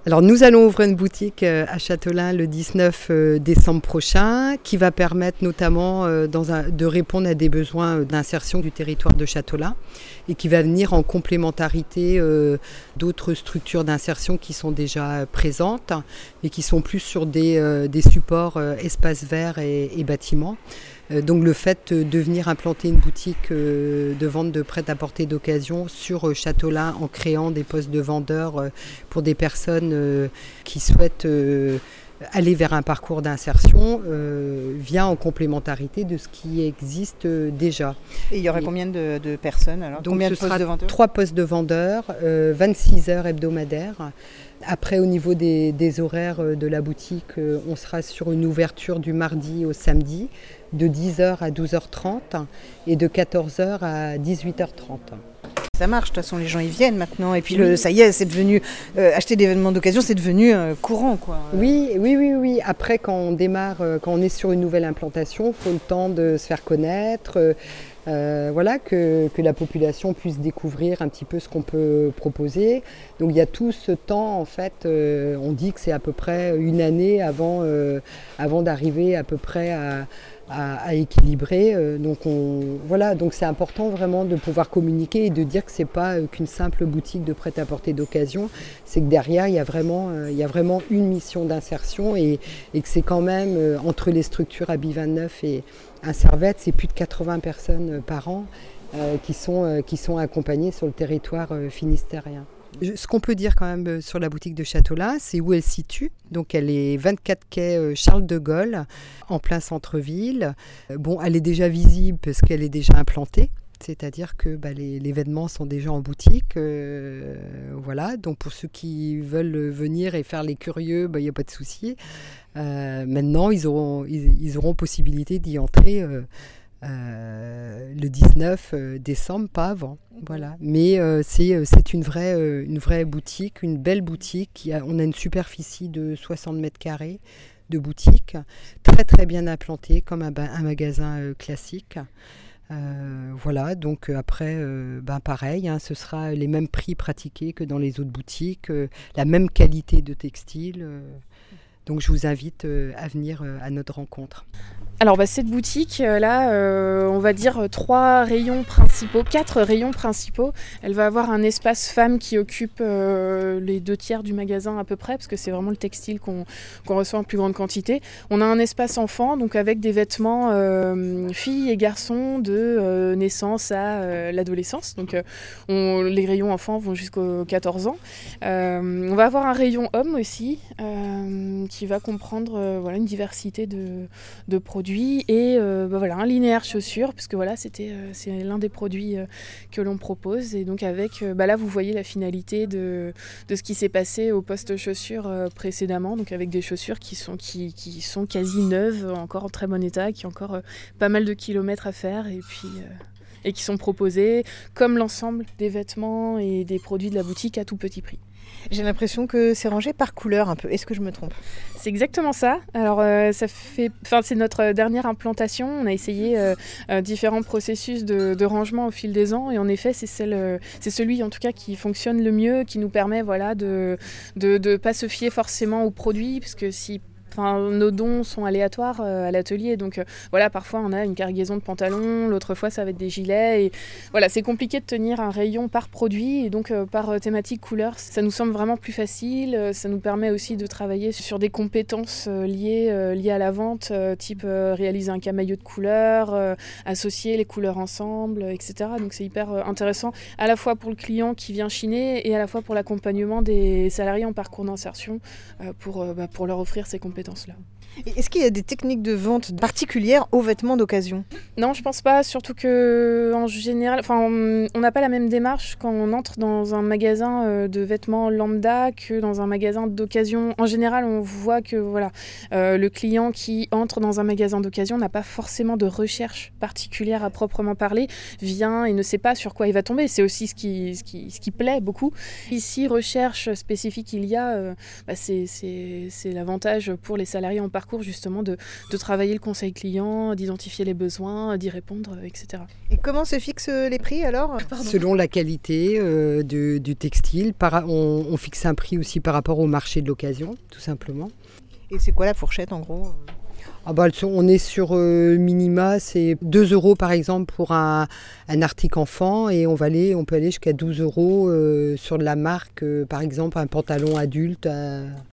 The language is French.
Alors nous allons ouvrir une boutique à Châtelain le 19 décembre prochain qui va permettre notamment de répondre à des besoins d'insertion du territoire de Châtelain et qui va venir en complémentarité d'autres structures d'insertion qui sont déjà présentes et qui sont plus sur des supports espaces verts et bâtiments. Donc le fait de venir implanter une boutique de vente de prêt-à-porter d'occasion sur Châtelain en créant des postes de vendeurs pour des personnes qui souhaitent aller vers un parcours d'insertion vient en complémentarité de ce qui existe déjà. Et il y aurait combien de personnes alors? Donc combien ce de postes sera de vendeurs? 3 postes de vendeurs, 26 heures hebdomadaires. Après, au niveau des horaires de la boutique, on sera sur une ouverture du mardi au samedi, de 10h à 12h30 et de 14h à 18h30. Ça marche, de toute façon les gens y viennent maintenant et puis ça y est, c'est devenu acheter des vêtements d'occasion, c'est devenu courant quoi. Oui. Après quand on démarre, quand on est sur une nouvelle implantation, il faut le temps de se faire connaître, que la population puisse découvrir un petit peu ce qu'on peut proposer. Donc il y a tout ce temps en fait, on dit que c'est à peu près une année avant d'arriver à peu près à équilibrer. Donc c'est important vraiment de pouvoir communiquer et de dire que c'est pas qu'une simple boutique de prêt-à-porter d'occasion, c'est que derrière il y a vraiment une mission d'insertion et que c'est quand même entre les structures Habit 29 et un Servette, c'est plus de 80 personnes par an qui sont accompagnées sur le territoire finistérien. Ce qu'on peut dire quand même sur la boutique de Châtelain, c'est où elle se situe. Donc elle est 24 quai Charles de Gaulle, en plein centre-ville. Elle est déjà visible parce qu'elle est déjà implantée. C'est-à-dire que les vêtements sont déjà en boutique. Donc pour ceux qui veulent venir et faire les curieux, il n'y a pas de souci. Maintenant, ils auront possibilité d'y entrer le 19 décembre, pas avant. Voilà. Mais c'est une vraie boutique, une belle boutique. On a une superficie de 60 mètres carrés de boutique, très très bien implantée comme un magasin classique. Donc après, pareil, ce sera les mêmes prix pratiqués que dans les autres boutiques, la même qualité de textile. Donc je vous invite à venir à notre rencontre. Alors cette boutique là, on va dire 4 rayons principaux. Elle va avoir un espace femme qui occupe les 2/3 du magasin à peu près, parce que c'est vraiment le textile qu'on reçoit en plus grande quantité. On a un espace enfant, donc avec des vêtements filles et garçons de naissance à l'adolescence. Donc les rayons enfants vont jusqu'aux 14 ans. On va avoir un rayon homme aussi, qui va comprendre une diversité de produits et un linéaire chaussures, puisque c'est l'un des produits que l'on propose. Et donc avec là vous voyez la finalité de ce qui s'est passé au poste chaussures précédemment, donc avec des chaussures qui sont quasi neuves, encore en très bon état, qui ont encore pas mal de kilomètres à faire et qui sont proposées comme l'ensemble des vêtements et des produits de la boutique à tout petit prix. J'ai l'impression que c'est rangé par couleur un peu. Est-ce que je me trompe? C'est exactement ça. Alors c'est notre dernière implantation. On a essayé différents processus de rangement au fil des ans et en effet c'est celui en tout cas qui fonctionne le mieux, qui nous permet de pas se fier forcément aux produits, parce que nos dons sont aléatoires à l'atelier, donc parfois on a une cargaison de pantalons, l'autre fois ça va être des gilets, et c'est compliqué de tenir un rayon par produit, et donc par thématique couleur, ça nous semble vraiment plus facile. Ça nous permet aussi de travailler sur des compétences liées à la vente, type réaliser un camailleux de couleurs, associer les couleurs ensemble, etc. Donc c'est hyper intéressant à la fois pour le client qui vient chiner et à la fois pour l'accompagnement des salariés en parcours d'insertion, pour leur offrir ces compétences-là. Et est-ce qu'il y a des techniques de vente particulières aux vêtements d'occasion? Non, je pense pas, surtout que en général, on n'a pas la même démarche quand on entre dans un magasin de vêtements lambda que dans un magasin d'occasion. En général, on voit que le client qui entre dans un magasin d'occasion n'a pas forcément de recherche particulière à proprement parler, vient et ne sait pas sur quoi il va tomber. C'est aussi ce qui plaît beaucoup. Ici, recherche spécifique il y a, c'est l'avantage pour pour les salariés en parcours justement de travailler le conseil client, d'identifier les besoins, d'y répondre, etc. Et comment se fixent les prix alors ? Selon la qualité du textile, on fixe un prix aussi par rapport au marché de l'occasion, tout simplement. Et c'est quoi la fourchette en gros ? On est sur minima, c'est 2 € par exemple pour un article enfant et on peut aller jusqu'à 12 € sur de la marque, par exemple un pantalon adulte